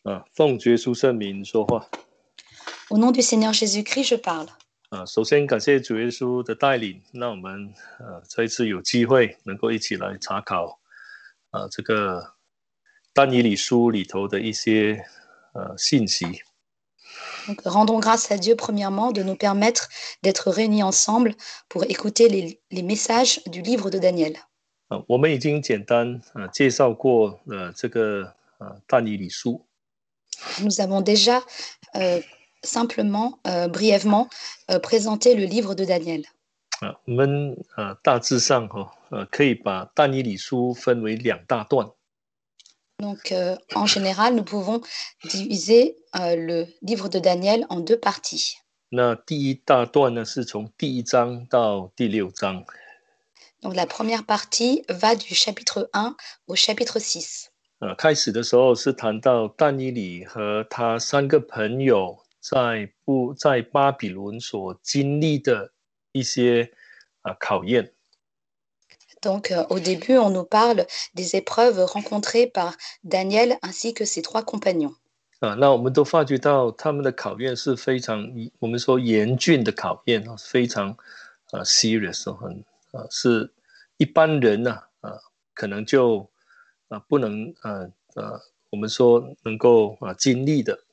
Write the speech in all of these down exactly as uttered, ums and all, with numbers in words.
啊，奉耶稣圣名说话。 Au nom du Seigneur Jésus-Christ, je parle. 啊，首先感谢主耶稣的带领，让我们呃这一次有机会能够一起来查考啊这个但以理书里头的一些呃信息。 Donc, rendons grâce à Dieu premièrement de nous permettre d'être réunis ensemble pour écouter les, les messages du livre de Daniel. 啊，我们已经简单呃介绍过呃这个呃但以理书。 Nous avons déjà euh, simplement, euh, brièvement, euh, présenté le livre de Daniel. 啊，我们呃大致上哈、哦、呃可以把但以理书分为两大段。 Donc, euh, en général, nous pouvons diviser euh, le livre de Daniel en deux parties. 那第一大段呢是从第一章到第六章。 Donc, la première partie va du chapitre un au chapitre six. 呃，开始的时候是谈到但以理和他三个朋友在不在巴比伦所经历的一些啊、呃、考验。 Donc, euh, au début, on nous parle des épreuves rencontrées par Daniel ainsi que ses trois compagnons. 啊，那我们都发觉到他们的考验是非常，我们说严峻的考验哦，非常呃 serious 哦，很呃是一般人呢、啊，呃可能就啊、呃、不能呃呃我们说能够啊、呃、经历的。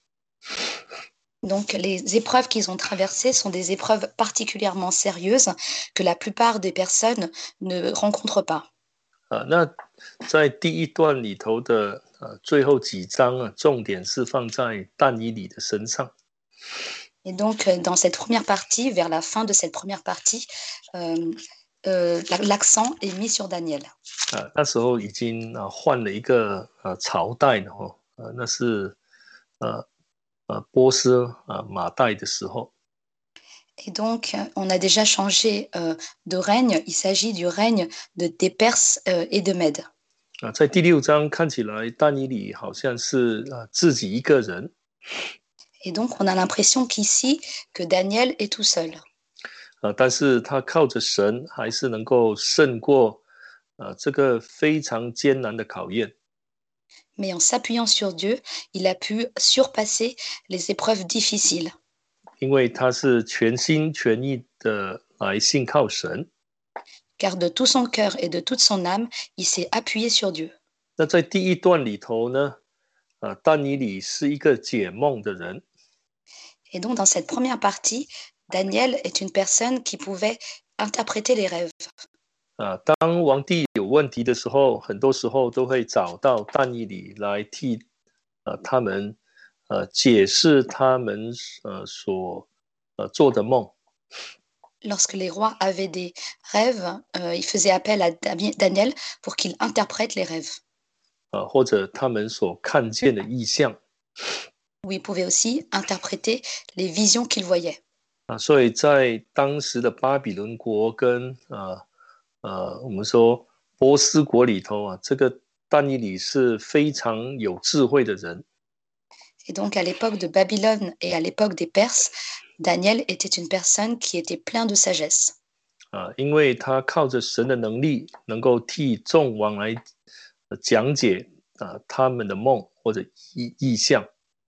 Donc, les épreuves qu'ils ont traversées sont des épreuves particulièrement sérieuses que la plupart des personnes ne rencontrent pas. 啊，那在第一段里头的呃最后几章啊，重点是放在但以理的身上。 Et donc, euh, dans cette première partie, vers la fin de cette première partie, euh, euh, l'accent est mis sur Daniel. 啊，那时候已经啊换了一个呃朝代了哦，呃那是呃呃波斯啊马代的时候。 Et donc, on a déjà changé euh, de règne. Il s'agit du règne de, des Perses euh, et de Mèdes. 啊，在第六章看起来但以理好像是啊自己一个人。 Et donc, on a l'impression qu'ici, que Daniel est tout seul. 啊，但是他靠着神，还是能够胜过啊这个非常艰难的考验。 Mais en s'appuyant sur Dieu, il a pu surpasser les épreuves difficiles. 因为他是全心全意的来信靠神。 Car de tout son cœur et de toute son âme, il s'est appuyé sur Dieu. 那在第一段里头呢，啊，但以理是一个解梦的人。 Et donc, dans cette première partie, Daniel est une personne qui pouvait interpréter les rêves. 啊，当皇帝有问题的时候，很多时候都会找到但以理来替呃他们呃解释他们呃所呃做的梦。 Lorsque les rois avaient des rêves, euh, ils faisaient appel à Daniel pour qu'il interprète les rêves. 啊，或者他们所看见的意象。 Où il pouvait aussi interpréter les visions qu'il voyait. 啊，所以在当时的巴比伦国跟呃呃我们说波斯国里头啊，这个但以理是非常有智慧的人。 Et donc à l'époque de Babylone et à l'époque des Perses, Daniel était une personne qui était plein de sagesse. 啊，因为他靠着神的能力，能够替众王来讲解啊他们的梦或者意意象。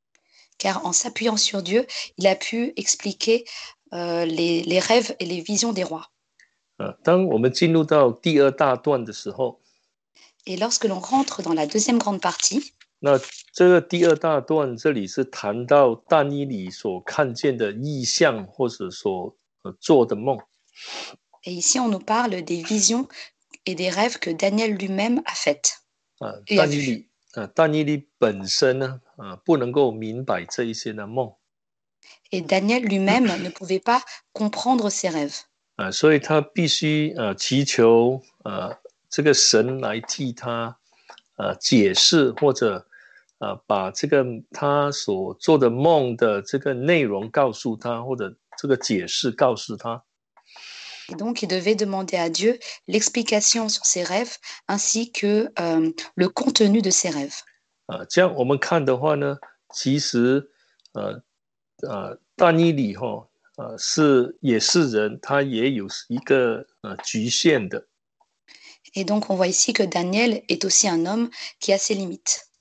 Car en s'appuyant sur Dieu, il a pu expliquer euh, les, les rêves et les visions des rois. 啊，当我们进入到第二大段的时候， Et lorsque l'on rentre dans la deuxième grande partie, 那这个第二大段这里是谈到但以理所看见的意象或者所呃做的梦。 et ici on nous parle des visions et des rêves que Daniel lui-même a faites 啊， et a 但以 vus. 理啊，但以理本身呢，啊，不能够明白这一些的梦。 Et Daniel lui-même ne pouvait pas comprendre ses rêves. 啊，所以他必须呃祈求呃这个神来替他呃解释，或者呃把这个他所做的梦的这个内容告诉他，或者这个解释告诉他。 Et donc, il devait demander à Dieu l'explication sur ses rêves ainsi que euh, le contenu de ses rêves. 啊，这样我们看的话呢，其实呃呃但以理哈呃是也是人，他也有一个呃局限的。 Et donc, on voit ici que Daniel est aussi un homme qui a ses limites.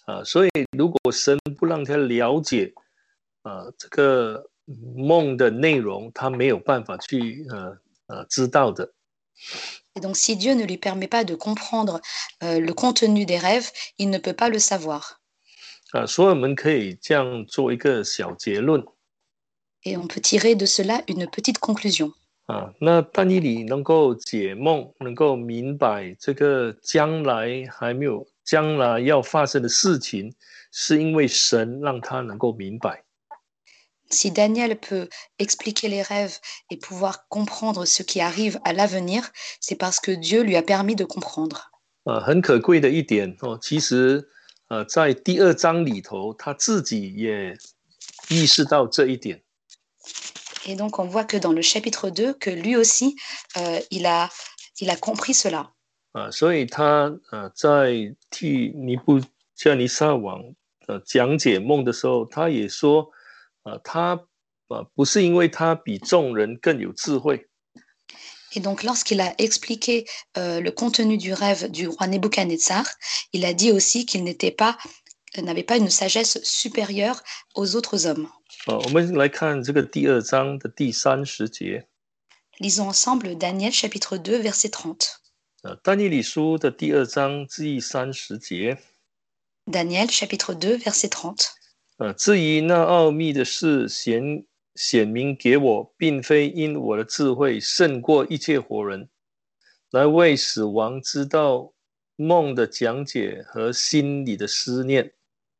啊，所以如果神不让他了解啊这个梦的内容，他没有办法去呃呃知道的。 Et donc, si Dieu ne lui permet pas de comprendre euh, le contenu des rêves, il ne peut pas le savoir. 啊，所以我们可以这样做一个小结论 Et on peut tirer de cela une petite conclusion. 啊。那但以理能够解梦，能够明白这个将来还没有将来要发生的事情，是因为神让他能够明白。 Si Daniel peut expliquer les rêves et pouvoir comprendre ce qui arrive à l'avenir, c'est parce que Dieu lui a permis de comprendre. 呃，很可贵的一点哦，其实呃，在第二章里头，他自己也意识到这一点。 Et donc, on voit que dans le chapitre deux, que lui aussi, euh, il a, il a compris cela. 啊，所以他呃在替尼布加尼撒王呃讲解梦的时候，他也说，呃，他呃不是因为他比众人更有智慧， Et donc, lorsqu'il a expliqué euh, le contenu du rêve du roi Nebuchadnezzar, il a dit aussi qu'il n'était pas, n'avait pas une sagesse supérieure aux autres hommes. 呃，我们来看这个第二章的第三十节， Lisons ensemble Daniel chapitre deux, verset trente. 呃，但以理书的第二章第三十节， Daniel chapitre deux, verset trente. 呃，至于那奥秘的事显显明给我，并非因我的智慧胜过一切活人，来为死亡知道梦的讲解和心里的思念。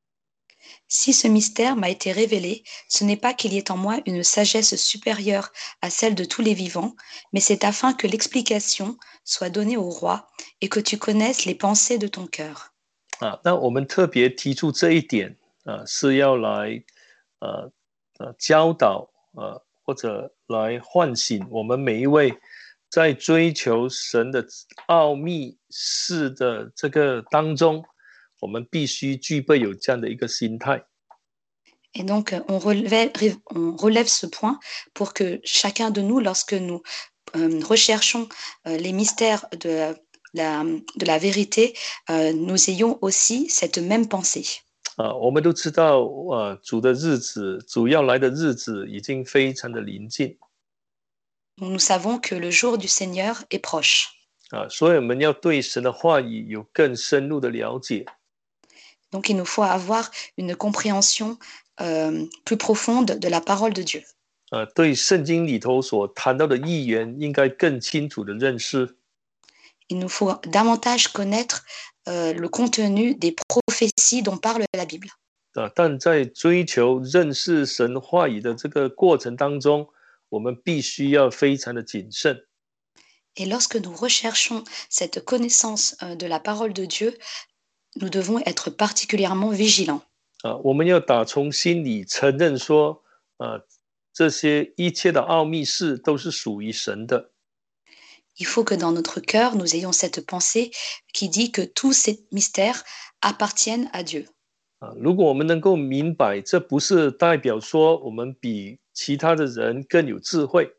Si ce mystère m'a été révélé, ce n'est pas qu'il y ait en moi une sagesse supérieure à celle de tous les vivants, mais c'est afin que l'explication soit donnée au roi et que tu connaisses les pensées de ton cœur. 啊，那我们特别提出这一点啊，是要来呃呃教导呃或者来唤醒我们每一位在追求神的奥秘事的这个当中，我们必须具备有这样的一个心态。 Et donc, on relève, on relève ce point pour que chacun de nous, lorsque nous euh, recherchons euh, les mystères de la, de la vérité, euh, nous ayons aussi cette même pensée. 啊，我们都知道，呃，主的日子，主要来的日子已经非常的临近 Nous savons que le jour du Seigneur est proche. 啊，所以我们要对神的话语有更深入的了解 Donc, il nous faut avoir une compréhension euh, plus profonde de la parole de Dieu. 呃，对圣经里头所谈到的预言，应该更清楚的认识 Il nous faut davantage connaître euh, le contenu des prophéties dont parle la Bible. 啊，但在追求认识神话语的这个过程当中，我们必须要非常的谨慎 Et lorsque nous recherchons cette connaissance euh, de la parole de Dieu, nous devons être particulièrement vigilants. 啊，我们要打从心里承认说，啊，这些一切的奥秘事都是属于神的。 Il faut que dans notre cœur, nous ayons cette pensée qui dit que tous ces mystères appartiennent à Dieu. 啊，如果我们能够明白，这不是代表说我们比其他的人更有智慧，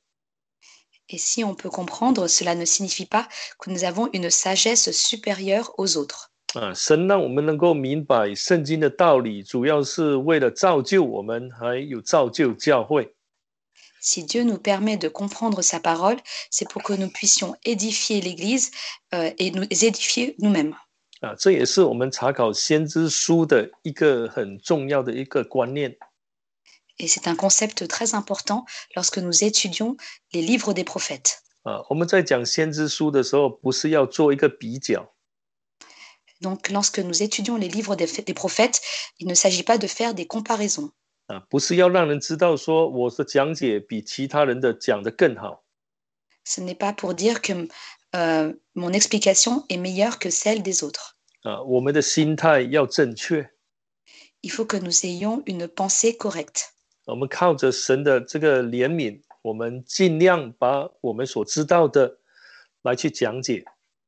Et si on peut comprendre, cela ne signifie pas que nous avons une sagesse supérieure aux autres. 啊，神让我们能够明白圣经的道理，主要是为了造就我们，还有造就教会。 Si Dieu nous permet de comprendre sa parole, c'est pour que nous puissions édifier l'Église euh, et nous édifier nous-mêmes. 啊，这也是我们查考先知书的一个很重要的一个观念。 Et c'est un concept très important lorsque nous étudions les livres des prophètes. 啊，我们在讲先知书的时候，不是要做一个比较， Donc, lorsque nous étudions les livres des, des prophètes, il ne s'agit pas de faire des comparaisons. 啊，不是要让人知道说我的讲解比其他人的讲得更好。 Ce n'est pas pour dire que euh, mon explication est meilleure que celle des autres. 啊，我们的心态要正确， Il faut que nous ayons une pensée correcte. 我们靠着神的这个怜悯，我们尽量把我们所知道的来去讲解。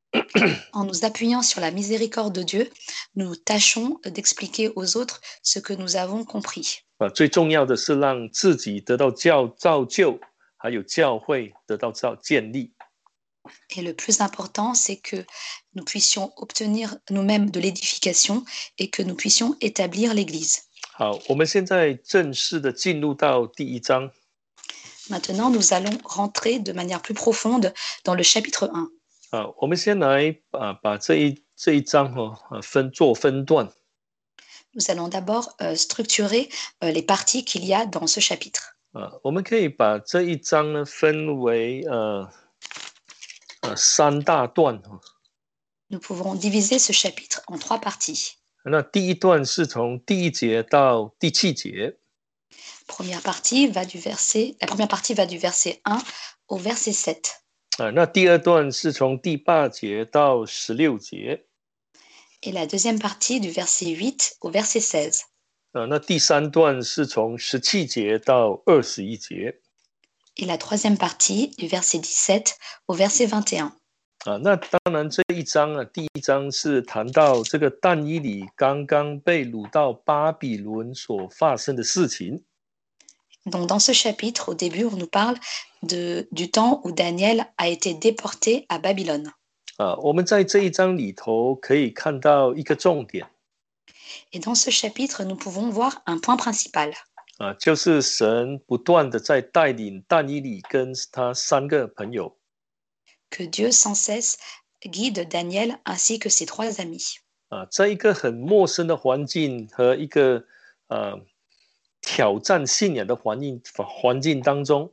En nous appuyant sur la miséricorde de Dieu, nous tâchons d'expliquer aux autres ce que nous avons compris. 啊，最重要的是让自己得到教造就，还有教会得到造建立。 Et le plus important, c'est que nous puissions obtenir nous-mêmes de l'édification et que nous puissions établir l'Église. 好，我们现在正式的进入到第一章。 Maintenant, nous allons rentrer de manière plus profonde dans le chapitre un. 啊，我们先来啊把这一这一章哦啊分做分段。 Nous allons d'abord euh, structurer euh, les parties qu'il y a dans ce chapitre. 啊，我们可以把这一章呢分为呃呃三大段哦。 Nous pouvons diviser ce chapitre en trois parties. 那第一段是从第一节到第七节。 Première partie va du verset, la première partie va du verset un au verset sept. 啊，那第二段是从第八节到十六节。 Et la deuxième partie du verset huit au verset seize. 啊，那第三段是从十七节到二十一节。 Et la troisième partie du verset dix-sept au verset vingt et un. 啊，那当然这一章啊，第一章是谈到这个但以理刚刚被掳到巴比伦所发生的事情。 Donc dans ce chapitre, au début, on nous parle de, du temps où Daniel a été déporté à Babylone. 啊，我们在这一章里头可以看到一个重点。 Et dans ce chapitre, nous pouvons voir un point principal. 啊，就是神不断的在带领但以理跟他三个朋友。 Que Dieu sans cesse guide Daniel ainsi que ses trois amis. 啊，在一个很陌生的环境和一个呃挑战信仰的环境环境当中。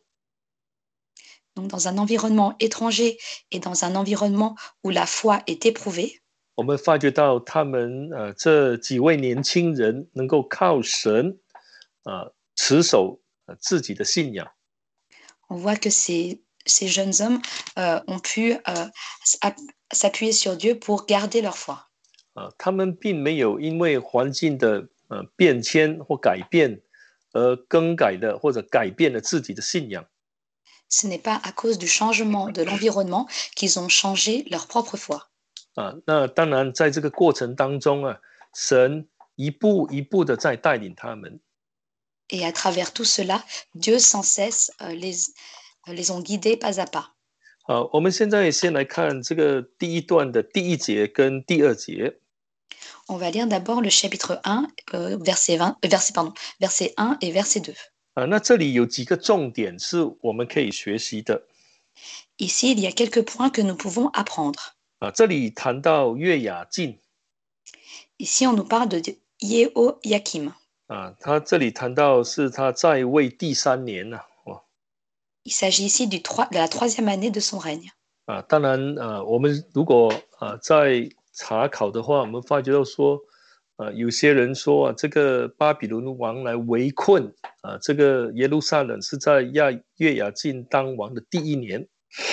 Donc dans un environnement étranger et dans un environnement où la foi est éprouvée, 我们发觉到他们呃这几位年轻人能够靠神啊持守呃自己的信仰。 on voit que ces, ces jeunes hommes euh, ont pu euh, s'appuyer sur Dieu pour garder leur foi. 啊，他们并没有因为环境的呃变迁或改变而更改的或者改变了自己的信仰。 Ce n'est pas à cause du changement de l'environnement qu'ils ont changé leur propre foi. 啊，那当然在这个过程当中啊，神一步一步的在带领他们。 Et à travers tout cela, Dieu sans cesse euh, les, les ont guidés pas à pas. 好，我们现在先来看这个第一段的第一节跟第二节。 On va lire d'abord le chapitre un, euh, verset, vingt, euh, verset, pardon, verset un et verset deux. 啊，那这里有几个重点是我们可以学习的。 Ici, il y a quelques points que nous pouvons apprendre. 啊，这里谈到约雅敬。 Ici, on nous parle de Yehoyakim. 啊，他这里谈到是他在位第三年呐、啊。哇， Il s'agit ici du trois, de la troisième année de son règne. 啊，当然，呃，我们如果啊在查考的话，我们发觉到说，呃，有些人说啊，这个巴比伦王来围困啊，这个耶路撒冷是在亚约雅敬当王的第一年。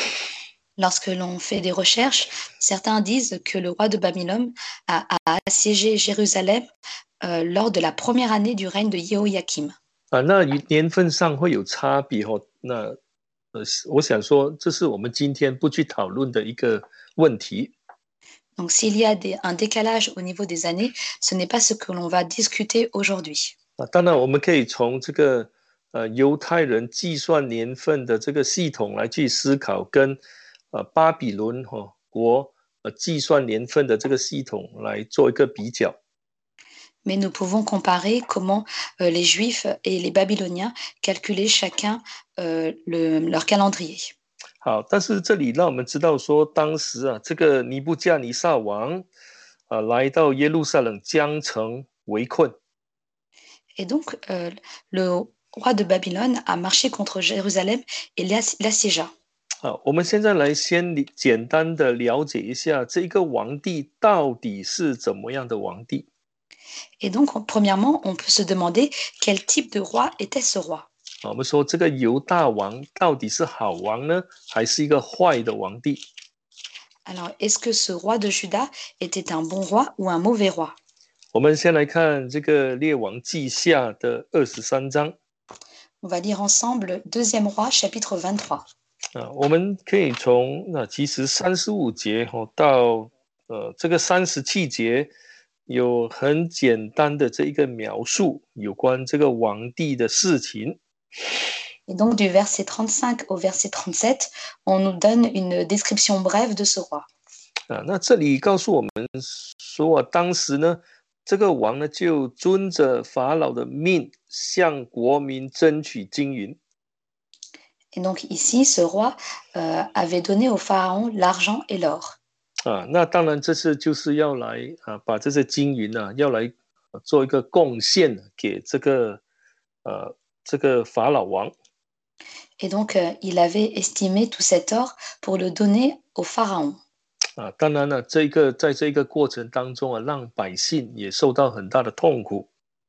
Lorsque l'on fait des recherches, certains disent que le roi de Babylone a, a assiégé Jérusalem euh, lors de la première année du règne de Yehoyakim. 啊，那年份上会有差别哦。那呃，我想说，这是我们今天不去讨论的一个问题。 Donc s'il y a des, un décalage au niveau des années, ce n'est pas ce que l'on va discuter aujourd'hui. 啊，当然我们可以从这个呃犹太人计算年份的这个系统来去思考，跟呃巴比伦哈、哦、国呃计算年份的这个系统来做一个比较。 Mais nous pouvons comparer comment euh, les Juifs et les Babyloniens calculaient chacun euh, le, leur calendrier. 好，但是这里让我们知道说，当时啊，这个尼布加尼撒王啊来到耶路撒冷将城围困。 Et donc, euh, le roi de Babylone a marché contre Jérusalem et l'assiégea. 好，我们现在来先简单的了解一下这个皇帝到底是怎么样的皇帝。 Et donc, premièrement, on peut se demander quel type de roi était ce roi. 我们说这个犹大王到底是好王呢，还是一个坏的皇帝？ Alors, est-ce que ce roi de Juda était un bon roi ou un mauvais roi? 我们先来看这个列王记下的二十三章。 On va lire ensemble Deuxième Roi, chapitre vingt-trois. 啊，我们可以从那其实三十五节哦到呃这个三十七节，有很简单的这一个描述有关这个皇帝的事情。 Et donc du verset trente-cinq au verset trente-sept, on nous donne une description brève de ce roi. 啊，那这里告诉我们说啊，当时呢，这个王呢就遵着法老的命，向国民争取金银。 Et donc ici, ce roi euh, avait donné au pharaon l'argent et l'or. 啊，那当然这次就是要来啊，把这些金银啊，要来做一个贡献给这个呃这个法老王。 Et donc euh, il avait estimé tout cet or pour le donner au pharaon. 啊，当然了，这个在这个过程当中啊，让百姓也受到很大的痛苦。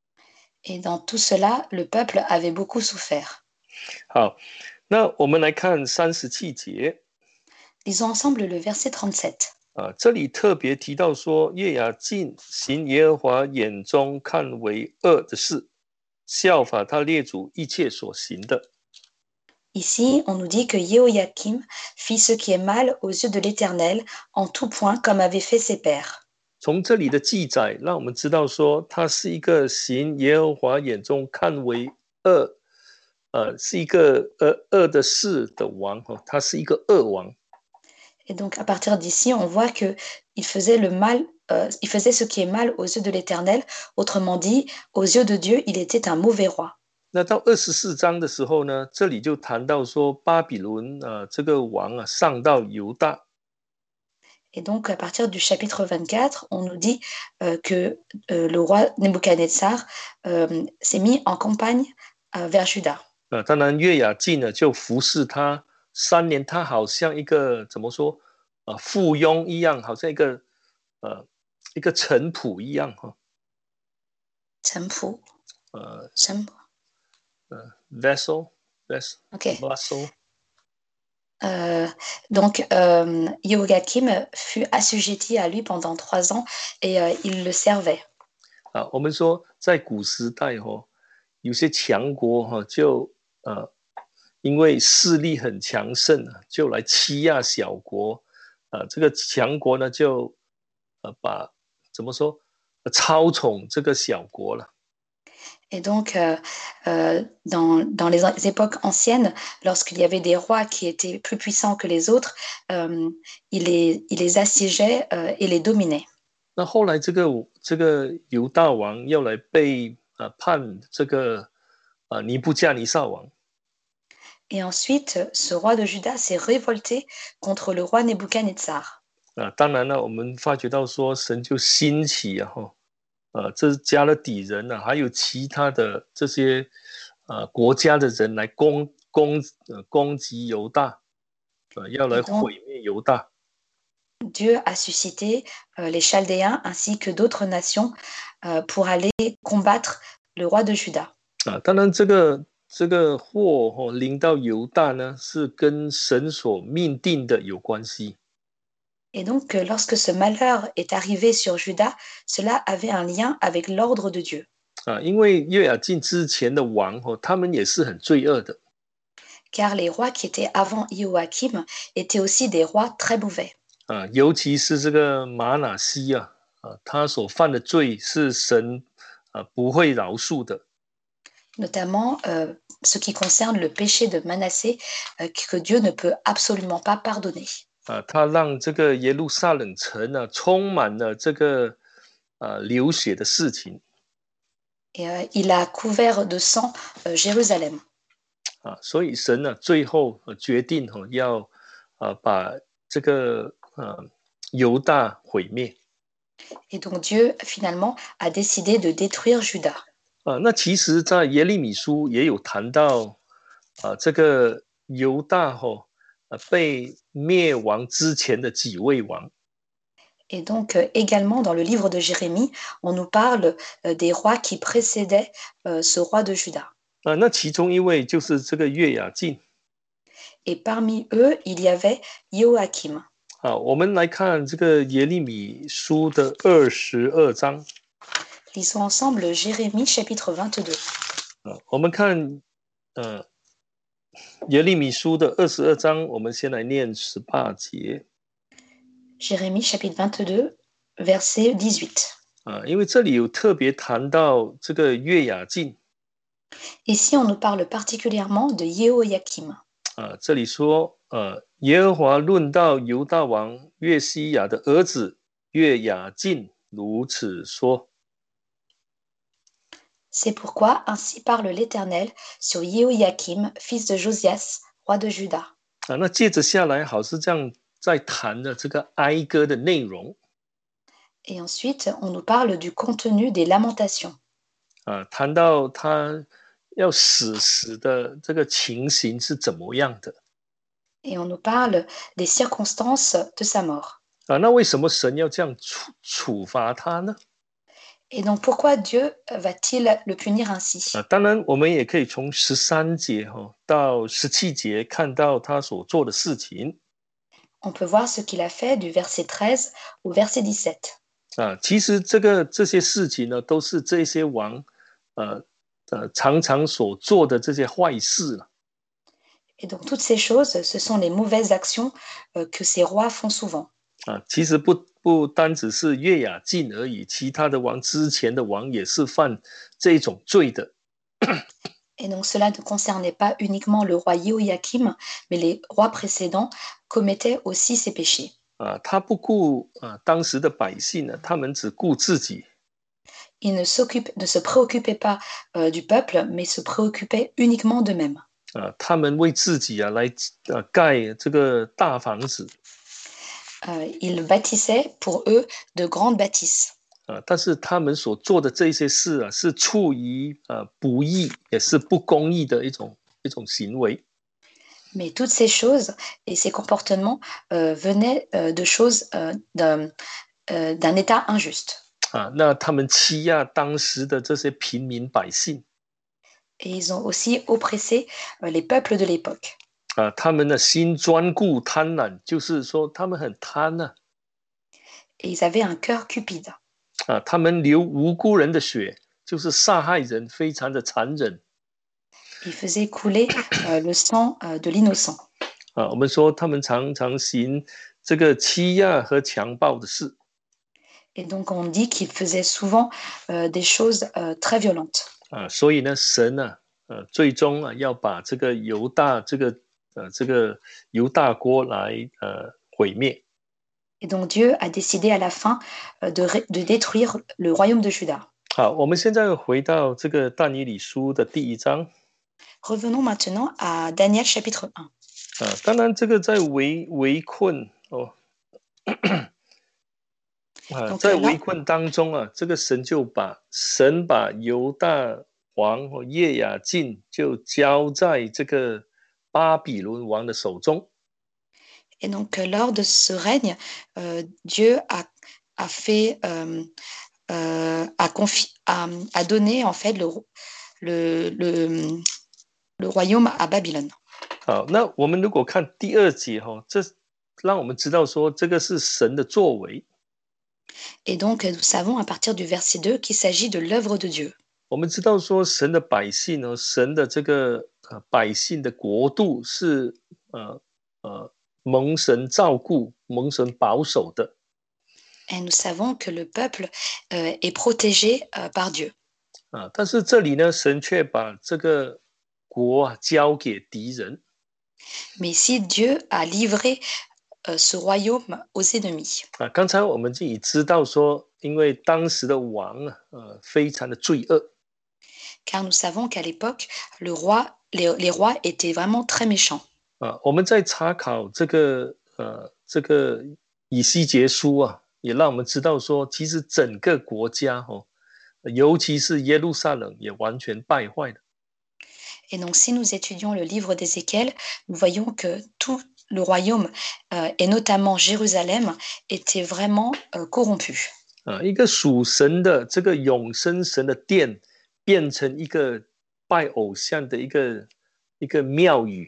Et dans tout cela, le peuple avait beaucoup souffert. 好，那我们来看三十七节。 Lisons ensemble le verset trente-sept. 啊，这里特别提到说，约雅敬行耶和华眼中看为恶的事，效法他列祖一切所行的。 Ici, on nous dit que Jéhoïakim fit ce qui est mal aux yeux de l'Éternel en tout point comme avaient fait ses pères. 从这里的记载，让我们知道说，他是一个行耶和华眼中看为恶，呃，是一个恶恶的事的王哦，他是一个恶王。 Et donc, à partir d'ici, on voit que il faisait le mal, euh, il faisait ce qui est mal aux yeux de l'Éternel. Autrement dit, aux yeux de Dieu, il était un mauvais roi. 那到二十四章的时候呢，这里就谈到说，巴比伦啊、呃，这个王啊，上到犹大。 Et donc, à partir du chapitre vingt-quatre, on nous dit euh, que euh, le roi Nebuchadnezzar euh, s'est mis en campagne euh, vers Juda. 呃，当然约雅敬呢就服侍他三年，他好像一个怎么说，呃，附庸一样，好像一个呃一个臣仆一样哈。 臣仆， 呃， 臣仆。 呃 ，vessel vessel OK. vessel。 Euh, donc, euh, Jéhoïakim fut assujetti à lui pendant trois ans et euh, il le servait. 啊，我们说在古时代哈、哦，有些强国哈、哦、就呃，因为势力很强盛啊，就来欺压小国，啊，这个强国呢就呃把怎么说操宠这个小国了。 Et donc, euh, euh, dans, dans les époques anciennes, lorsqu'il y avait des rois qui étaient plus puissants que les autres, euh, il, les, il les assiégeait euh, et les dominait. 那后来这个这个犹大王要来被呃判这个呃尼布加尼撒王。 Et ensuite, ce roi de Juda s'est révolté contre le roi Nebuchadnezzar. 啊，当然了，我们发觉到说神就兴起啊哈。 呃，这是加勒底人呢、啊，还有其他的这些呃国家的人来攻攻呃攻击犹大，呃，要来毁灭犹大。 Dieu a suscité euh, les Chaldéens ainsi que d'autres nations euh, pour aller combattre le roi de Juda. 啊，当然这个这个祸哦临到犹大呢，是跟神所命定的有关系。 Et donc, lorsque ce malheur est arrivé sur Juda, cela avait un lien avec l'ordre de Dieu. 啊，因为约雅敬之前的王哦，他们也是很罪恶的。 Car les rois qui étaient avant Joachim étaient aussi des rois très mauvais. 啊，尤其是这个马拿西啊，啊，他所犯的罪是神啊不会饶恕的。 Notamment euh, ce qui concerne le péché de Manassé, euh, que Dieu ne peut absolument pas pardonner. 啊，他让这个耶路撒冷城呢、啊、充满了这个啊流血的事情。 Et euh, il a couvert de sang euh, Jérusalem. 啊，所以神呢、啊、最后、呃、决定哦要啊把这个呃犹大毁灭。 Et donc Dieu finalement a décidé de détruire Juda. 啊，那其实，在耶利米书也有谈到啊这个犹大吼、哦、被灭亡之前的几位王。 Et donc euh, également dans le livre de Jérémie, on nous parle euh, des rois qui précédaient euh, ce roi de Juda. 啊，那其中一位就是这个约雅敬。 Et parmi eux, il y avait Joachim. 好，我们来看这个耶利米书的二十二章。 Lisons ensemble Jérémie chapitre vingt-deux. 啊，我们看呃耶利米书的二十二章，我们先来念十八节。 Jérémie chapitre vingt-deux, verset dix-huit. 啊，因为这里有特别谈到这个约雅敬。 Ici, on nous parle particulièrement de Yehoiakim. 啊，这里说，呃，耶和华论到犹大王约西亚的儿子约雅敬如此说。 C'est pourquoi ainsi parle l'Éternel sur Yehoiakim, fils de Josias, roi de Juda. 啊，那接着下来，好是这样在谈的这个哀歌的内容。 Et ensuite, on nous parle du contenu des lamentations. 啊，谈到他要死时的这个情形是怎么样的。 Et on nous parle des circonstances de sa mort. 啊，那为什么神要这样处处罚他呢？ Et donc, pourquoi Dieu va-t-il le punir ainsi? 啊，当然，我们也可以从十三节哈、哦、到十七节看到他所做的事情。 On peut voir ce qu'il a fait du verset treize au verset dix-sept. 啊，其实这个这些事情呢，都是这些王，呃呃，常常所做的这些坏事了。 Et donc, toutes ces choses, ce sont les mauvaises actions euh, que ces rois font souvent. 啊，其实不不单只是约雅敬而已，其他的王之前的王也是犯这种罪的。 Et donc, cela ne concernait pas uniquement le roi Yehoiakim, mais les rois précédents commettaient aussi ces péchés. 啊，他不顾啊当时的百姓呢，他们只顾自己。 Ils ne, s'occupent- ne se préoccupaient pas euh, du peuple, mais se préoccupaient uniquement d'eux-mêmes. 啊，他们为自己啊来呃盖这个大房子。 Euh, ils bâtissaient pour eux de grandes bâtisses. 啊，但是他们所做的这些事啊，是出于呃不义，也是不公义的一种一种行为。 Mais toutes ces choses et ces comportements euh, venaient euh, de choses euh, d'un euh, d'un état injuste. 啊，那他们欺压当时的这些平民百姓。 Et ils ont aussi oppressé euh, les peuples de l'époque. 啊，他们的心专顾贪婪，就是说他们很贪呢、 Et ils avaient un cœur cupide. 啊。啊，他们流无辜人的血，就是杀害人，非常的残忍。 Ils faisaient couler euh, le sang euh, de l'innocent. 啊，我们说他们常常行这个欺压和强暴的事。 Et donc on dit qu'ils faisaient souvent euh, des choses euh, très violentes. 啊，所以呢，神呢，呃，最终啊要把这个犹大这个呃这个犹大国来呃毁灭。 Et donc Dieu a décidé à la fin euh, de, ré- de détruire le royaume de Juda. 好，我们现在回到这个但以理书的第一章。 Revenons maintenant à Daniel chapitre un. 啊，当然这个在围围困哦。啊， Donc, 在 euh, là, 围困当中啊，这个神就把神把犹大王和耶雅敬就交在这个巴比伦王的手中。 et donc euh, lors de ce règne, euh, Dieu a, a fait euh, euh, a, confi- a, a donné en fait le, le, le, le royaume à Babylone. 好，那我们如果看第二节哈、哦，这让我们知道说这个是神的作为。 Et donc nous savons à partir du verset deux qu'il s'agit de l'œuvre de Dieu. 我们知道说神的百姓呢，神的这个呃百姓的国度是呃呃蒙神照顾、蒙神保守的。 Et nous savons que le peuple euh, est protégé euh, par Dieu. 啊，但是这里呢，神却把这个国啊交给敌人。 Mais ici, Dieu a livré euh, ce royaume aux ennemis. 啊，刚才我们就已知道说，因为当时的王啊，呃，非常的罪恶。 Car nous savons qu'à l'époque, le roi, les, les rois étaient vraiment très méchants. 啊，我们在查考这个呃这个以西结书啊，也让我们知道说，其实整个国家哦，尤其是耶路撒冷也完全败坏了。 Et donc, si nous étudions le livre d'Ézéchiel, nous voyons que tout le royaume, euh, et notamment Jérusalem, était vraiment euh, corrompu. 啊，一个属神的这个永生神的殿，变成一个拜偶像的一个一个庙宇。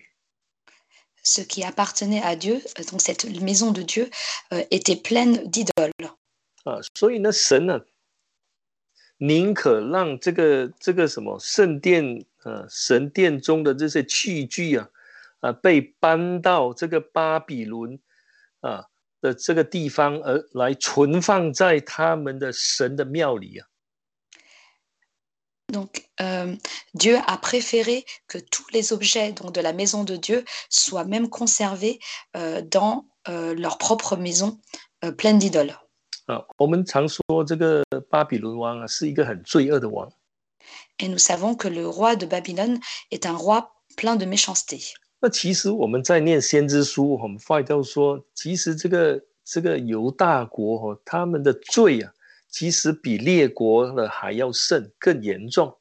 Ce qui appartenait à Dieu, euh, donc cette maison de Dieu, euh, était pleine d'idoles. 啊，所以呢，神呢，宁可让这个这个什么圣殿，呃，神殿中的这些器具啊，啊，被搬到这个巴比伦啊的这个地方，而来存放在他们的神的庙里啊。 Donc, euh, Dieu a préféré que tous les objets donc, de la maison de Dieu soient même conservés euh, dans euh, leur propre maison euh, pleine d'idoles. 啊，我们常说这个巴比伦王啊是一个很罪恶的王。 Et nous savons que le roi de Babylone est un roi plein de méchanceté. 那其实我们在念先知书，我们发现到说，其实这个这个犹大国哦，他们的罪啊，其实比列国的还要甚，更严重。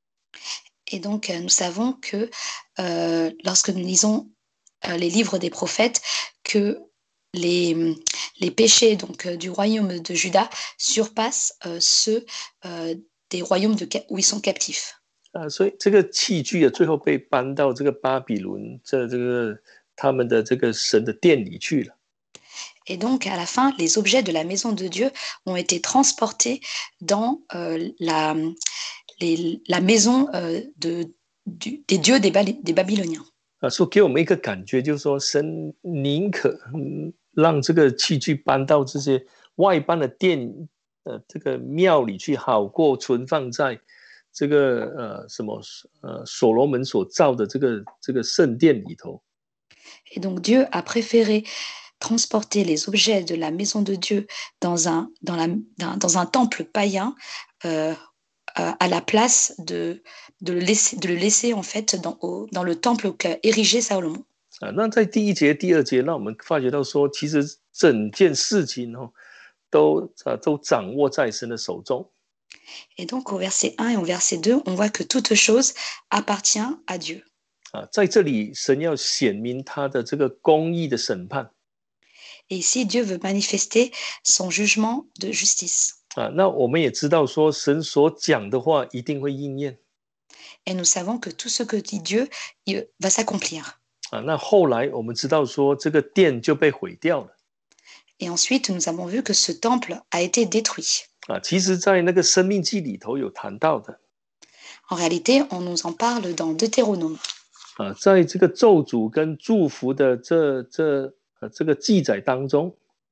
Et donc, euh, nous savons que euh, lorsque nous lisons euh, les livres des prophètes, que les, les péchés donc, euh, du royaume de Juda surpassent euh, ceux euh, des royaumes de, où ils sont captifs. 啊，所以这个器具啊，最后被搬到这个巴比伦这这个他们的这个神的殿里去了。 Et donc, à la fin, les objets de la maison de Dieu ont été transportés dans euh, la, les, la maison euh, de, du, des dieux des, des Babyloniens. 啊，所以给我们一个感觉，就是说，神宁可、嗯、让这个器具搬到这些外邦的殿，呃，这个庙里去，好过存放在这个呃什么呃所罗门所造的这个这个圣殿里头。 Et donc Dieu a préféré transporter les objets de la maison de Dieu dans un, dans la, dans, dans un temple païen euh, à la place de, de, le laisser, de le laisser en fait dans, au, dans le temple qu'a érigé Salomon. 啊，那在第一节、第二节，让我们发觉到说，其实整件事情哦，都啊都掌握在神的手中。 Et donc au verset un et au verset deux, on voit que toute chose appartient à Dieu. 啊，在这里，神要显明他的这个公义的审判。 Et ici, Dieu veut manifester son jugement de justice. 啊，那我们也知道说，神所讲的话一定会应验。 Et nous savons que tout ce que dit Dieu il va s'accomplir. 啊，那后来我们知道说，这个殿就被毁掉了。 Et ensuite, nous avons vu que ce temple a été détruit. 啊，其实，在那个生命记里头有谈到的。 En réalité, on nous en parle dans Deutéronome. 啊，在这个咒诅跟祝福的这这呃这个记载当中。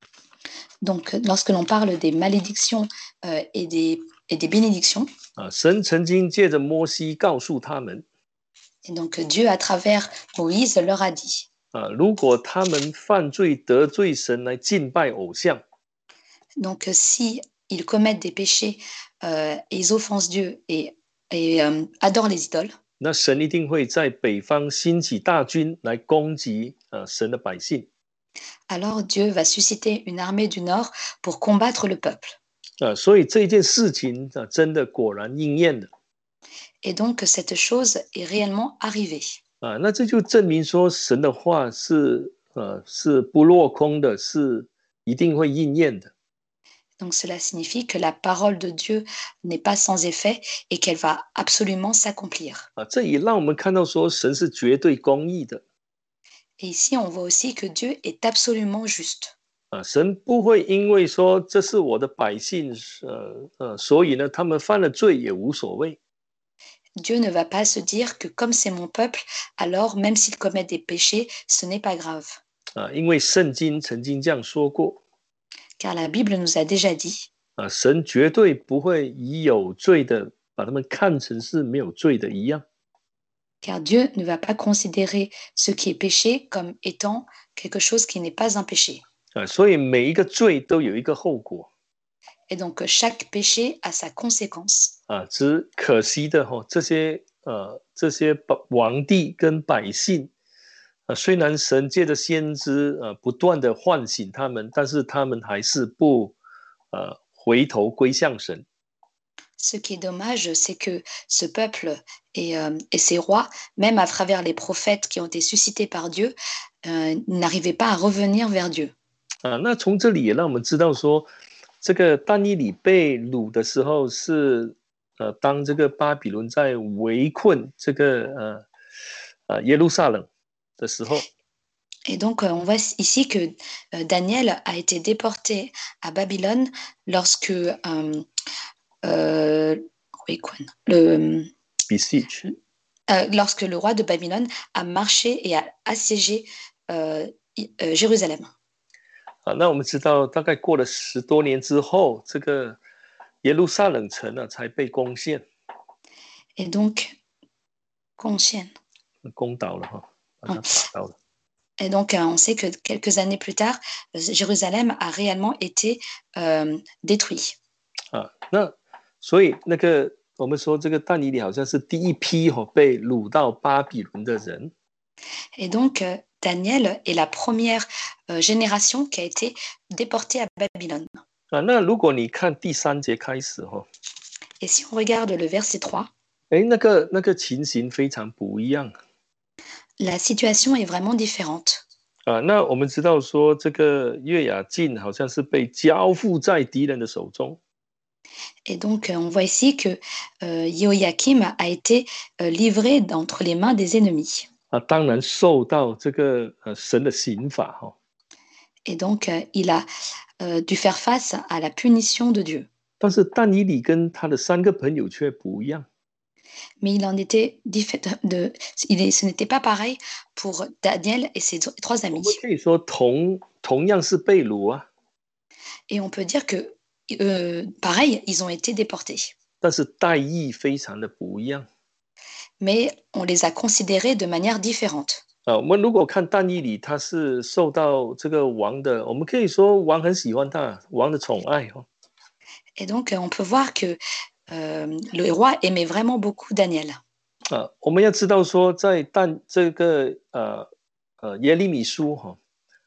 Donc, lorsque l'on parle des malédictions euh, et, des, et des bénédictions, 啊，神曾经借着摩西告訴他們， et donc Dieu à travers Moïse leur a dit, 啊，如果他們犯罪得罪神來敬拜偶像， donc si ils commettent des péchés euh, et ils offensent Dieu et, et euh, adorent les idoles, 那神一定會在北方興起大軍來攻擊啊神的百姓。 alors Dieu va susciter une armée du Nord pour combattre le peuple. 啊，所以这件事情啊，真的果然应验了。 Et donc cette chose est réellement arrivée. 啊，那这就证明说，神的话是呃是不落空的，是一定会应验的。 Donc cela signifie que la parole de Dieu n'est pas sans effet et qu'elle va absolument s'accomplir. 啊，这也让我们看到说，神是绝对公义的。 Et ici, on voit aussi que Dieu est absolument juste. 啊，神不会因为说这是我的百姓，呃呃，所以呢，他们犯了罪也无所谓。 Dieu ne va pas se dire que comme c'est mon peuple, alors même s'ils commettent des péchés, ce n'est pas grave. 啊，因为圣经曾经这样说过。 Car la Bible nous a déjà dit, 啊，神绝对不会以有罪的把他们看成是没有罪的一样。 car Dieu ne va pas considérer ce qui est péché comme étant quelque chose qui n'est pas un péché. 啊，所以每一个罪都有一个后果。 Et donc chaque péché a sa conséquence. 啊，只可惜的哈、哦，这些呃这些王帝跟百姓，呃，虽然神借着先知呃不断的唤醒他们，但是他们还是不呃回頭歸向神。 Ce qui est dommage, c'est que ce peuple et, euh, et ses rois, même à travers les prophètes qui ont été suscités par Dieu, euh, n'arrivaient pas à revenir vers Dieu. 啊，那从这里也让我们知道说，这个但以理被掳的时候是，呃，当这个巴比伦在围困这个呃呃耶路撒冷的时候。 Et donc, on voit ici que euh, Daniel a été déporté à Babylone lorsque euh, euh, le, euh, lorsque le roi de Babylone a marché et a assiégé euh, euh, Jérusalem. 啊，那我们知道，大概过了十多年之后，这个耶路撒冷城呢才被攻陷。 Et donc, 攻陷。 攻倒了哈，把它打倒了。 Et donc, euh, on sait que quelques années plus tard, euh, Jérusalem a réellement été euh, détruit. 啊，那所以那个我们说这个但以理好像是第一批哈、哦、被掳到巴比伦的人。 Et donc, euh, Daniel est la première euh, génération qui a été déportée à Babylone. 啊，那如果你看第三节开始哈、哦， Et si on regarde le verset trois, 哎，那个那个情形非常不一样。 la situation est vraiment différente. 啊，那我们知道说这个约雅敬好像是被交付在敌人的手中。 Et donc, euh, on voit ici que euh, Joachim a été euh, livré entre les mains des ennemis. 啊，当然受到这个呃神的刑罚哈、哦。 Et donc, euh, il a euh, dû faire face à la punition de Dieu. 但是但以理跟他的三个朋友却不一样。 Mais il en était diffé- de, il est- ce n'était pas pareil pour Daniel et ses trois 我们 amis. 可以说同同样是被掳啊， Et on peut dire que, euh, pareil, ils ont été déportés. 但是待遇非常的不一样。 Mais on les a considérés de manière différente. 啊，我们如果看但以理，他是受到这个王的，我们可以说王很喜欢他，王的宠爱哈、哦。 Et donc, euh, on peut voir que euh, le roi aimait vraiment beaucoup Daniel. 啊，我们要知道说，在但这个呃呃耶利米书哈、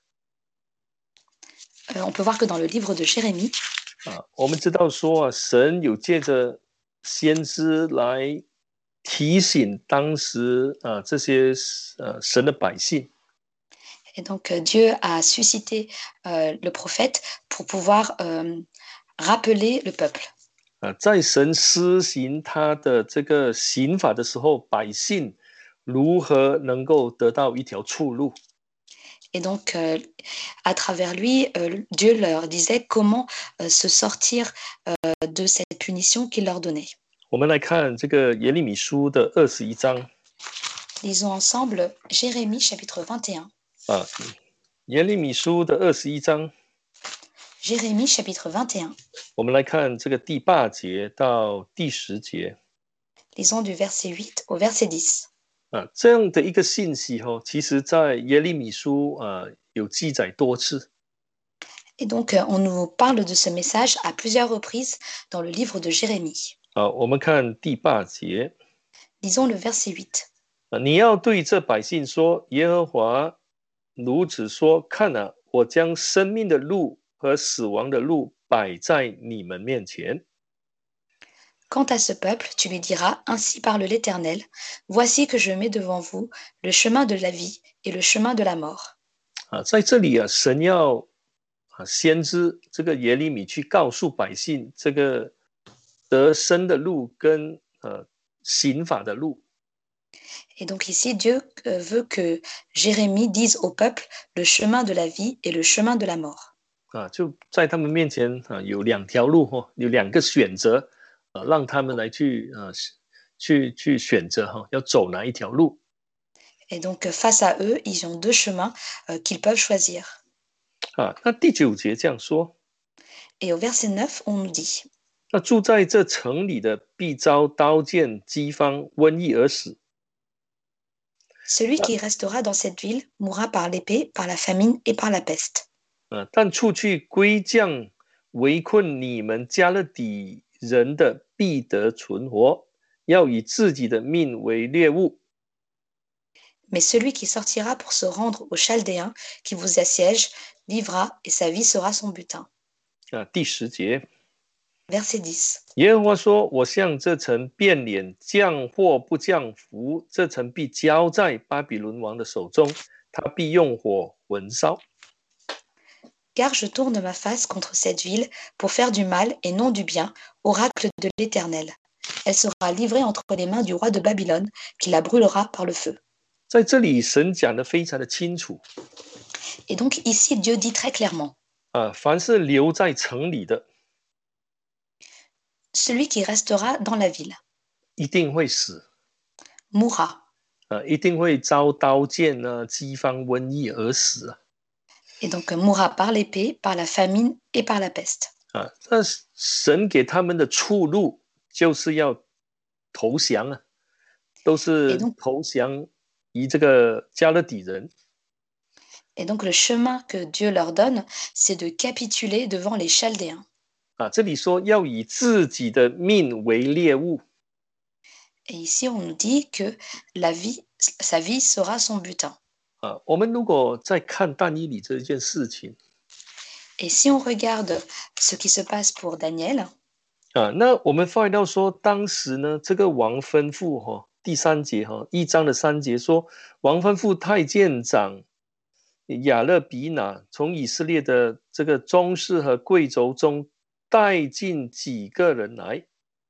Euh, on peut voir que dans le livre de Jérémie, 啊，我们知道说啊，神有借着先知来提醒当时啊这些呃神的百姓。 et donc euh, Dieu a suscité euh, le prophète pour pouvoir euh, rappeler le peuple. 啊，在神施行他的这个刑法的时候，百姓如何能够得到一条出路？ Et donc, euh, à travers lui, euh, Dieu leur disait comment euh, se sortir euh, de cette punition qu'il leur donnait. 我们来看这个耶利米书的二十一章 Lisons ensemble Jérémie chapitre vingt et un. 啊，耶利米书的二十一章， Jérémie chapitre vingt et un. 我们来看这个第八节到第十节 Lisons du verset huit au verset dix. 啊，这样的一个信息哦，其实在耶利米书啊有记载多次。 Et donc, euh, on nous parle de ce message à plusieurs reprises dans le livre de Jérémie. 啊，我们看第八节 Lisons le verset huit. 啊，你要对这百姓说，耶和华如此说：看啊，我将生命的路和死亡的路摆在你们面前。 Quant à ce peuple, tu lui diras, ainsi parle l'Éternel, voici que je mets devant vous le chemin de la vie et le chemin de la mort. 啊，在这里啊，神要啊先知这个耶利米去告诉百姓，这个得生的路跟呃刑法的路。 Et donc ici, Dieu euh, veut que Jérémie dise au peuple le chemin de la vie et le chemin de la mort. 啊，就在他们面前啊有两条路哈、哦，有两个选择，啊，让他们来去啊去去选择哈、哦，要走哪一条路。 Et donc face à eux, ils ont deux chemins euh, qu'ils peuvent choisir. 啊，那第九节这样说， Et au verset neuf, on nous dit, 那住在这城里的必遭刀剑、饥荒、瘟疫而死。 celui qui restera dans cette ville mourra par l'épée, par la famine et par la peste. 啊，但出去归降围困你们加勒底人的必得存活，要以自己的命为猎物。 Mais celui qui sortira pour se rendre aux Chaldéens qui vous assiègent vivra et sa vie sera son butin. 啊，第十节， Verset dix. 耶和华说：“我向这城变脸，降祸不降福，这城必交在巴比伦王的手中，他必用火焚烧。” Car je tourne ma face contre cette ville pour faire du mal et non du bien, oracle de l'Éternel. Elle sera livrée entre les mains du roi de Babylone, qui la brûlera par le feu. 在这里，神讲得非常的清楚 Et donc ici, Dieu dit très clairement, 啊，凡是留在城里的， celui qui restera dans la ville 一定会死 mourra. 啊，一定会遭刀剑啊、饥荒、瘟疫而死啊。 Et donc mourra par l'épée, par la famine et par la peste. 啊，那神给他们的出路，就是要投降啊，都是投降于这个加勒底人。 Et donc le chemin que Dieu leur donne, c'est de capituler devant les Chaldéens. 啊，这里说要以自己的命为猎物。 Et ici, on nous dit que la vie, sa vie sera son butin. 啊，我们如果再看但以理这件事情， Et si on regarde ce qui se passe pour Daniel, 啊，那我们发现到说，当时呢，这个王吩咐哈、哦，第三节哈、哦，一章的三节说，王吩咐太监长亚勒比拿从以色列的这个宗室和贵族中带进几个人来。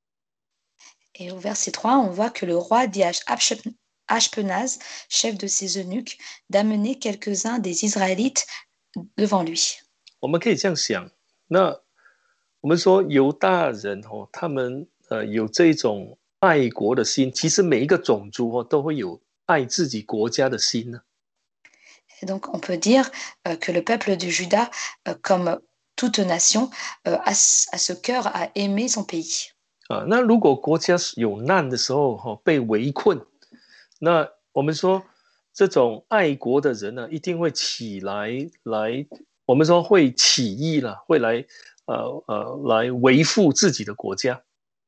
et au verset trois, on voit que le roi dit à Ashpenaz, chef de ses eunuques, d'amener quelques-uns des Israélites devant lui. 我们可以这样想，那我们说犹大人哦，他们呃有这种爱国的心，其实每一个种族哦都会有爱自己国家的心呢。 Et donc on peut dire euh, que le peuple de Juda, euh, comme toute nation, euh, a, a ce cœur à aimer son pays. 啊，那如果国家有难的时候哈、哦，被围困，那我们说这种爱国的人呢，一定会起来来，我们说会起义了，会来呃呃来维护自己的国家。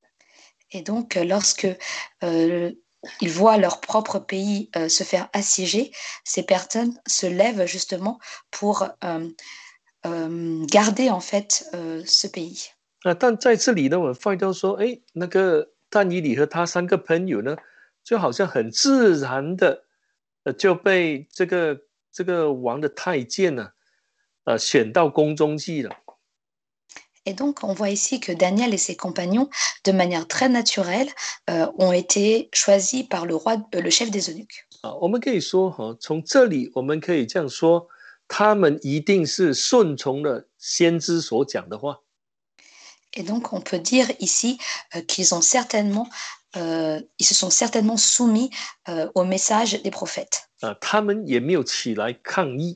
Et donc lorsque euh, ils voient leur propre pays euh, se faire assiéger, ces personnes se lèvent justement pour euh, euh, garder en fait euh, ce pays. 啊，但在这里呢，我发现到说，哎，那个但以理和他三个朋友呢，就好像很自然的，呃，就被这个这个王的太监呢，呃，选到宫中去了。 Et donc, on voit ici que Daniel et ses compagnons, de manière très naturelle, euh, ont été choisis par le roi, euh, le chef des eunuques. 啊，我们可以说哈，从这里我们可以这样说，他们一定是顺从了先知所讲的话。 Et donc, on peut dire ici euh, qu'ils ont certainement, euh, ils se sont certainement soumis euh, au message des prophètes. 啊，他们也没有起来抗议。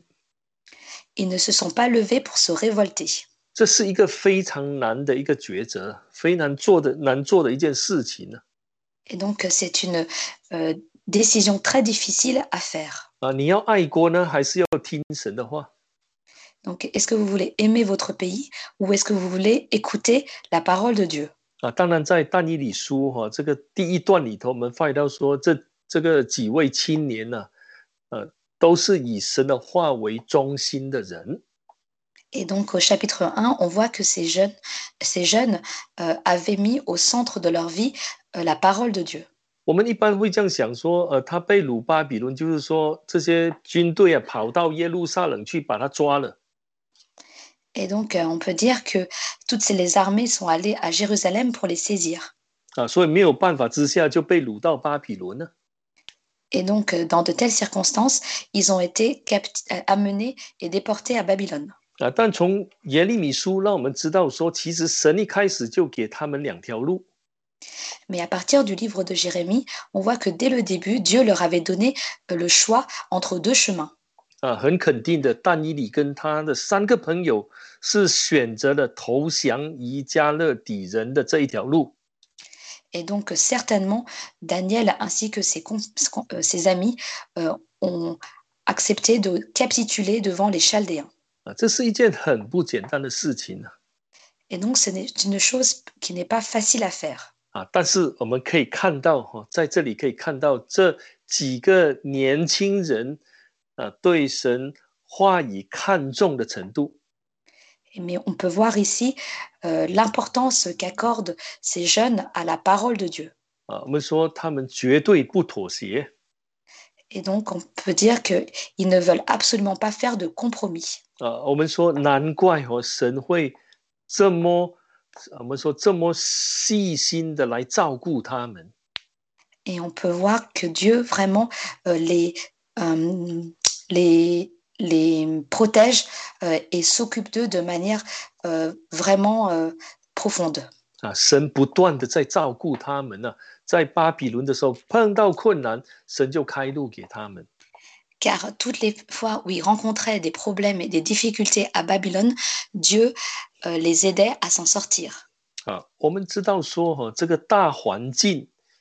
Ils ne se sont pas levés pour se révolter. 这是一个非常难的一个抉择，非常做的难做的一件事情呢。 Et donc, c'est une euh, décision très difficile à faire. 啊，你要爱国呢，还是要听神的话？ Donc, est-ce que vous voulez aimer votre pays ou est-ce que vous voulez écouter la parole de Dieu? 啊，当然在但以理书哈、哦、这个第一段里头，我们发现到说，这这个几位青年呢、啊，呃，都是以神的话为中心的人。 Et donc au chapitre un, on voit que ces jeunes, ces jeunes euh, avaient mis au centre de leur vie euh, la parole de Dieu. 我们一般会这样想说，呃，他被掳巴比伦，就是说这些军队啊跑到耶路撒冷去把他抓了。 Et donc euh, on peut dire que toutes les armées sont allées à Jérusalem pour les saisir. 啊，所以没有办法之下就被掳到巴比伦了。 Et donc euh, dans de telles circonstances, ils ont été amenés et déportés à Babylone. 啊，但从耶利米书让我们知道说，其实神一开始就给他们两条路。 Mais à partir du livre de Jérémie, on voit que dès le début, Dieu leur avait donné le choix entre deux chemins. 啊，很肯定的，但以理跟他的三个朋友是选择了投降于加勒底人的这一条路。 Et donc certainement, Daniel ainsi que ses, euh, ses amis euh, ont accepté de capituler devant les Chaldéens. 啊，这是一件很不简单的事情啊。 Et donc c'est une chose qui n'est pas facile à faire. 啊，但是我们可以看到哈、哦，在这里可以看到这几个年轻人啊对神话语看重的程度。 Mais on peut voir ici euh, l'importance qu'accordent ces jeunes à la parole de Dieu. 啊，我们说他们绝对不妥协。 Et donc on peut dire qu'ils ne veulent absolument pas faire de compromis. 啊，我们说难怪哦，神会这么。我们说这么细心的来照顾他们。 Et on peut voir que Dieu vraiment euh, les, euh, les, les protège euh, et s'occupe d'eux de manière euh, vraiment euh, profonde. 啊，神不断的在照顾他们呢、啊，在巴比伦的时候碰到困难，神就开路给他们。 Car toutes les fois où ils rencontraient des problèmes et des difficultés à Babylone, Dieu euh, les aidait à s'en sortir. 啊，我们知道说哈、哦，这个大环境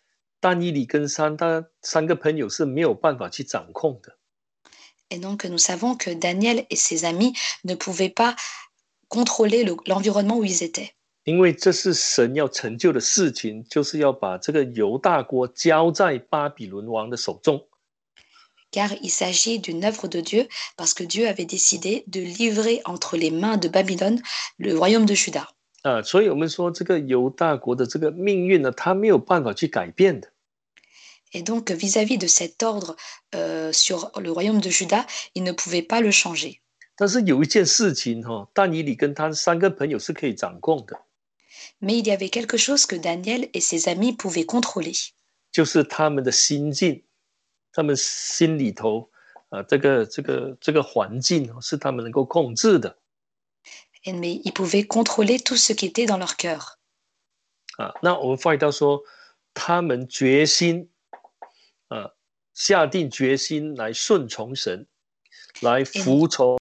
但以理跟三他三个朋友是没有办法去掌控的。 Et donc, nous savons que Daniel et ses amis ne pouvaient pas contrôler le- l'environnement où ils étaient. 因为这是神要成就的事情，就是要把这个犹大国交在巴比伦王的手中。 Car il s'agit d'une œuvre de Dieu, parce que Dieu avait décidé de livrer entre les mains de Babylone le royaume de Juda. 啊，所以我们说这个犹大国的这个命运呢，他没有办法去改变的。 Et donc, vis-à-vis de cet ordre euh, sur le royaume de Juda, il ne pouvait pas le changer. 但是有一件事情哈、哦，但以理跟他三个朋友是可以掌控的， Mais il y avait quelque chose que Daniel et ses amis pouvaient contrôler. 就是他们的心境，他们心里头啊，这个这个这个环境是他们能够控制的。 Et, mais ils pouvaient contrôler tout ce qui était dans leur cœur. 啊，那我们发现到说，他们决心啊，下定决心来顺从神，来服从。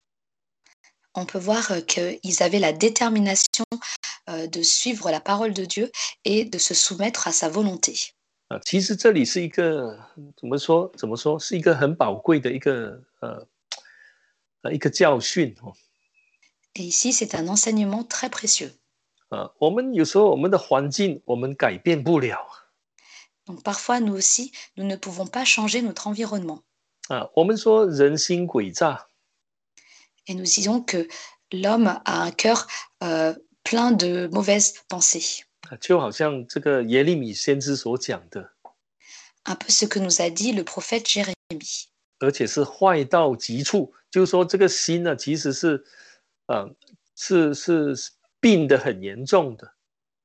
On peut voir euh, qu'ils avaient la détermination euh, de suivre la parole de Dieu et de se soumettre à sa volonté. 啊，其实这里是一个怎么说？怎么说？是一个很宝贵的一个呃呃一个教训哦。 Et ici, c'est un enseignement très précieux. 啊，我们有时候我们的环境我们改变不了 Donc parfois, nous aussi, nous ne pouvons pas changer notre environnement. 啊。我们说人心诡诈 Et nous disons que l'homme a un cœur euh, plein de mauvaises pensées. 啊，就好像这个耶利米先知所讲的， Un peu ce que nous a dit le prophète Jérémie. 而且是坏到极处。就是说这个心呢，其实是啊是是病得很严重的。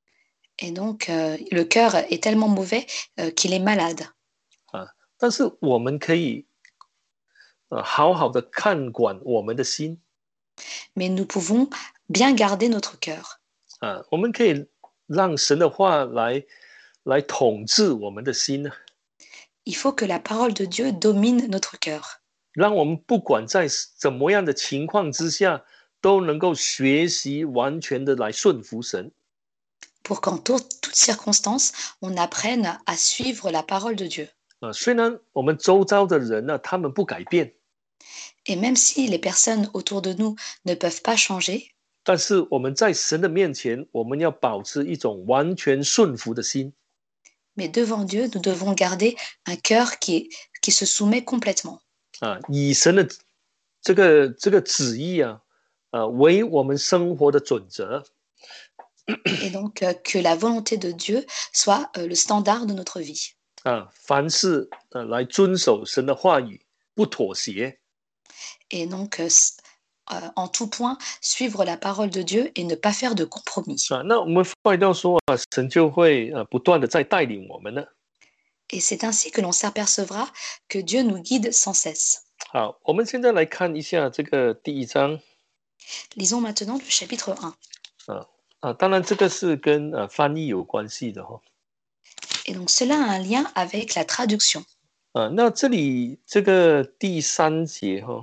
Et donc, euh, le cœur est tellement mauvais euh, qu'il est malade. 啊，但是我们可以呃好好的看管我们的心 Mais nous pouvons bien garder notre cœur. 啊，我们可以让神的话来来统治我们的心呢， Il faut que la parole de Dieu domine notre cœur. 让我们不管在怎么样的情况之下，都能够学习完全的来顺服神。 Pour qu'en to- toutes circonstances, on apprenne à suivre la parole de Dieu. 啊，虽然我们周遭的人呢，他们不改变， Et même si les personnes autour de nous ne peuvent pas changer, 但是我们在神的面前，我们要保持一种完全顺服的心。 mais devant Dieu, nous devons garder un cœur qui, est- qui se soumet complètement. 啊，以神的这个这个旨意啊，呃，为我们生活的准则。 Et donc euh, que la volonté de Dieu soit euh, le standard de notre vie. 啊，凡事呃来遵守神的话语，不妥协。 Et donc euh, s- euh, en tout point, suivre la parole de Dieu et ne pas faire de compromis. 啊，那我们发现到说啊，神就会呃不断的在带领我们呢。 Et c'est ainsi que l'on s'apercevra que Dieu nous guide sans cesse. 好，我们现在来看一下这个第一章 Lisons maintenant le chapitre un. 啊啊，当然这个是跟呃翻译有关系的哈、哦。 Et donc cela a un lien avec la traduction. 啊，那这里这个第三节哈、哦、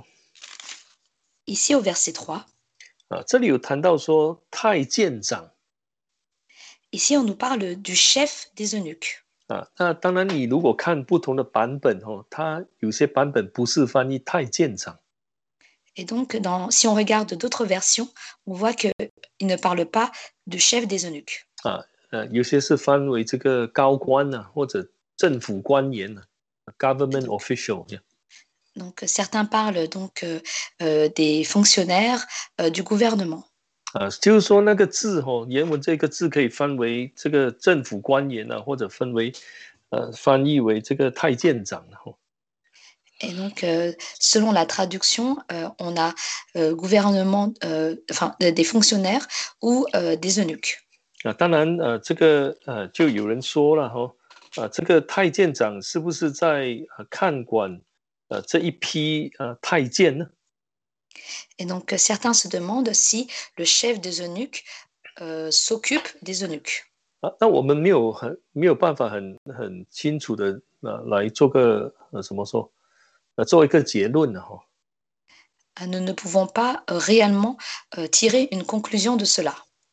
Ici au verset trois, 啊，这里有谈到说太监长 ici on nous parle du chef des eunuques. 啊，那当然你如果看不同的版本哦，它有些版本不是翻译太监长。 Et donc, dans, si on regarde d'autres versions, on voit qu'il ne parle pas du chef des eunuques. 啊，呃，有些是翻为这个高官啊，或者政府官员啊 ，government official 这样。 Donc, certains parlent donc euh, euh, des fonctionnaires euh, du gouvernement. 啊，就是说那个字哦，原文这个字可以翻为这个政府官员啊，或者分为呃翻译为这个太监长啊。 Et donc, euh, selon la traduction, euh, on a euh, gouvernement, euh, enfin, des fonctionnaires ou euh, des eunuques. 啊，当然呃，这个呃，就有人说了哈、哦，啊，这个太监长是不是在呃看管呃这一批呃太监呢？ Et donc, euh, certains se demandent si le chef des eunuques euh, s'occupe des eunuques. 啊，那我们没有很没有办法很很清楚的呃来做个呃怎么说呃做一个结论的哈、哦。 Nous ne pouvons pas euh, réellement euh, tirer une conclusion de cela.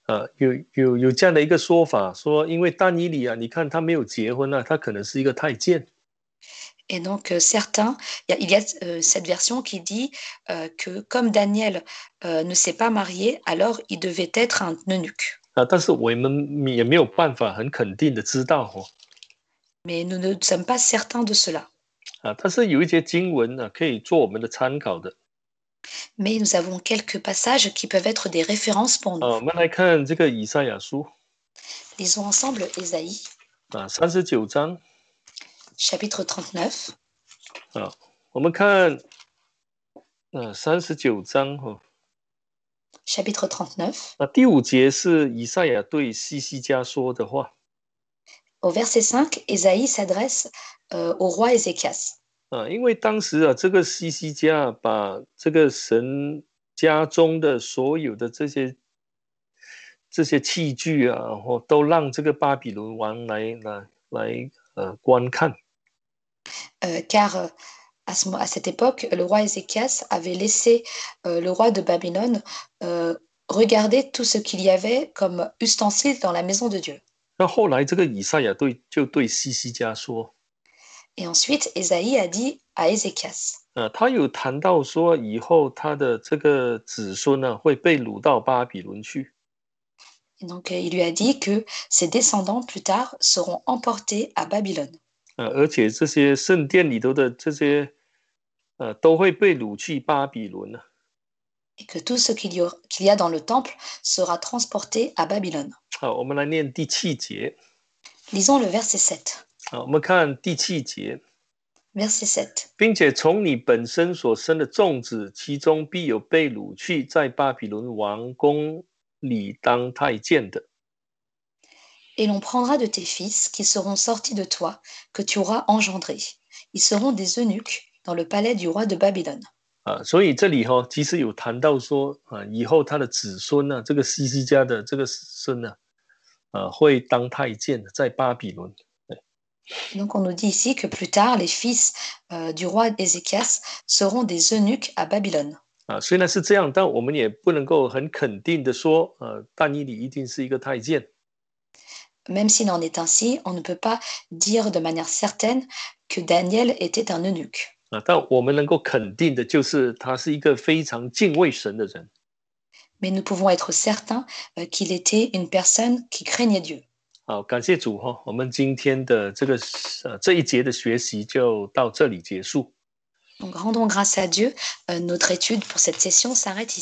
呃，有有有这样的一个说法，说因为但以理啊，你看他没有结婚啊，他可能是一个太监。 Et donc, euh, certains, il y a, il y a, euh, cette version qui dit euh, que comme Daniel euh, ne s'est pas marié, alors il devait être un eunuque. 啊，但是我们也没有办法很肯定的知道哦。 Mais nous ne sommes pas certains de cela. 啊，但是有一些经文呢、啊，可以做我们的参考的。 Mais nous avons quelques passages qui peuvent être des références pour 啊， nous. 我们来看这个以赛亚书 Lisons ensemble Ésaïe, 啊，三十九章 chapitre trente-neuf. 啊，我们看呃三十九章哈、哦， Chapitre trente-neuf. 啊，第五节是以赛亚对西西家说的话。 Au verset cinq, Ésaïe s'adresse euh, au roi Ézéchias. 啊，因为当时啊，这个西西家把这个神家中的所有的这些这些器具啊，然后都让这个巴比伦王来来来呃观看。 Euh, car euh, à, ce, à, cette époque, le roi Ézéchias avait laissé euh, le roi de Babylone euh, regarder tout ce qu'il y avait comme ustensiles dans la maison de Dieu. 那后来这个以赛亚对就对西西家说， Et ensuite, Ésaïe a dit à Ézéchias, 呃，他有谈到说以后他的这个子孙呢、啊、会被掳到巴比伦去。 et donc il lui a dit que ses descendants plus tard seront emportés à Babylone. 呃，而且这些圣殿里头的这些呃都会被掳去巴比伦呢、啊。 Et que tout ce qu'il y, qu'il y a dans le temple sera transporté à Babylone. 好，我们来念第七节。 Lisons le verset sept. 好，我们看第七节。 Verset sept. 并且从你本身所生的众子，其中必有被掳去在巴比伦王宫里当太监的。 Et l'on prendra de tes fils qui seront sortis de toi, que tu auras engendrés. Ils seront des eunuques dans le palais du roi de Babylone. 啊，所以这里哈、哦，其实有谈到说啊，以后他的子孙呢、啊，这个西西家的这个孙呢、啊，啊，会当太监的，在巴比伦。 Et donc on nous dit ici que plus tard, les fils euh, du roi Ézéchias seront des eunuques à Babylone. 啊，虽然是这样，但我们也不能够很肯定的说，呃，但以理一定是一个太监。 Même s'il en est ainsi, on ne peut pas dire de manière certaine que Daniel était un eunuque. 啊，但我们能够肯定的就是他是一个非常敬畏神的人。 Mais nous pouvons être certains euh, qu'il était une personne qui craignait Dieu. 好，感谢主哈、哦，我们今天的这个呃这一节的学习就到这里结束。 Donc rendons grâce à Dieu. Euh, notre étude pour cette session s'arrête ici.